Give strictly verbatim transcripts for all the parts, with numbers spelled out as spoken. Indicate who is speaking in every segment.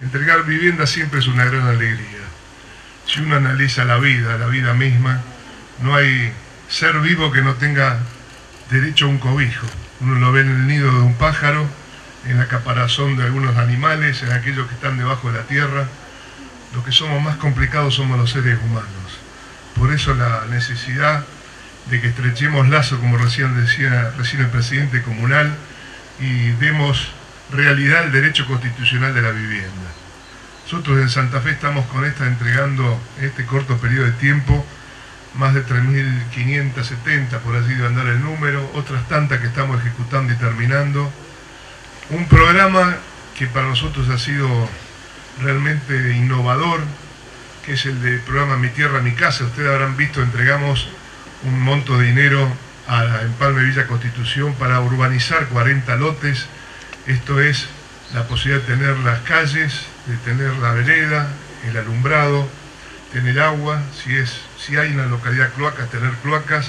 Speaker 1: Entregar vivienda siempre es una gran alegría. Si uno analiza la vida, la vida misma, no hay ser vivo que no tenga derecho a un cobijo. Uno lo ve en el nido de un pájaro, en la caparazón de algunos animales, en aquellos que están debajo de la tierra. Los que somos más complicados somos los seres humanos. Por eso la necesidad de que estrechemos lazos, como recién decía recién el presidente comunal, y demos realidad al derecho constitucional de la vivienda. Nosotros en Santa Fe estamos con esta entregando en este corto periodo de tiempo más de tres mil quinientas setenta, por allí debe andar el número, otras tantas que estamos ejecutando y terminando. Un programa que para nosotros ha sido realmente innovador, que es el del programa Mi Tierra, Mi Casa. Ustedes habrán visto, entregamos un monto de dinero a la Empalme Villa Constitución para urbanizar cuarenta lotes. Esto es la posibilidad de tener las calles, de tener la vereda, el alumbrado, tener agua, si, es, si hay una localidad cloacas, tener cloacas,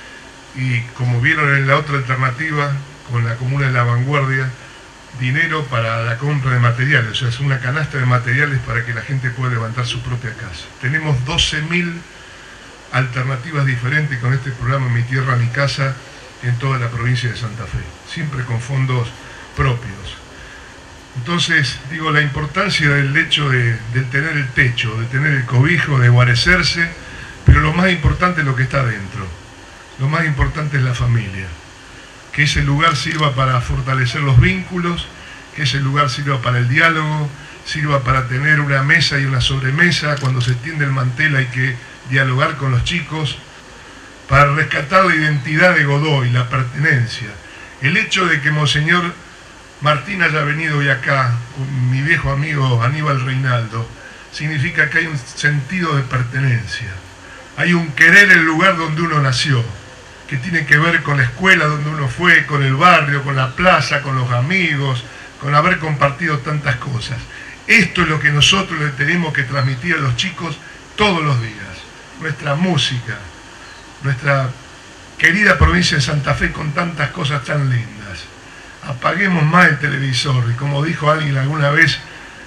Speaker 1: y como vieron en la otra alternativa, con la Comuna de La Vanguardia, dinero para la compra de materiales, o sea, es una canasta de materiales para que la gente pueda levantar su propia casa. Tenemos doce mil alternativas diferentes con este programa Mi Tierra, Mi Casa en toda la provincia de Santa Fe, siempre con fondos propios. Entonces, digo, la importancia del hecho de, de tener el techo, de tener el cobijo, de guarecerse, pero lo más importante es lo que está dentro. Lo más importante es la familia. Que ese lugar sirva para fortalecer los vínculos, que ese lugar sirva para el diálogo, sirva para tener una mesa y una sobremesa. Cuando se extiende el mantel hay que dialogar con los chicos, para rescatar la identidad de Godoy, la pertenencia. El hecho de que Monseñor Martín haya venido hoy acá, con mi viejo amigo Aníbal Reinaldo, significa que hay un sentido de pertenencia. Hay un querer el lugar donde uno nació, que tiene que ver con la escuela donde uno fue, con el barrio, con la plaza, con los amigos, con haber compartido tantas cosas. Esto es lo que nosotros le tenemos que transmitir a los chicos todos los días. Nuestra música, nuestra querida provincia de Santa Fe con tantas cosas tan lindas. Apaguemos más el televisor y, como dijo alguien alguna vez,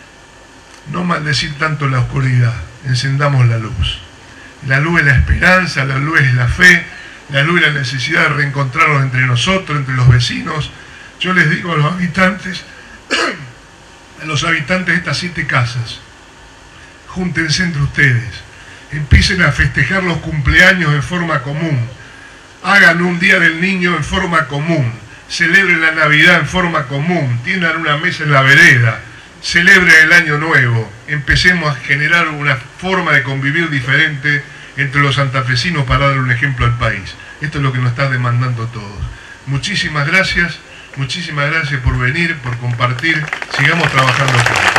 Speaker 1: no maldecir tanto la oscuridad, encendamos la luz. La luz es la esperanza, la luz es la fe, la luz es la necesidad de reencontrarnos entre nosotros, entre los vecinos. Yo les digo a los habitantes, a los habitantes de estas siete casas, júntense entre ustedes, empiecen a festejar los cumpleaños en forma común, hagan un día del niño en forma común, celebren la Navidad en forma común, tiendan una mesa en la vereda, celebren el Año Nuevo, empecemos a generar una forma de convivir diferente entre los santafesinos para dar un ejemplo al país. Esto es lo que nos está demandando todos. Muchísimas gracias, muchísimas gracias por venir, por compartir, sigamos trabajando juntos.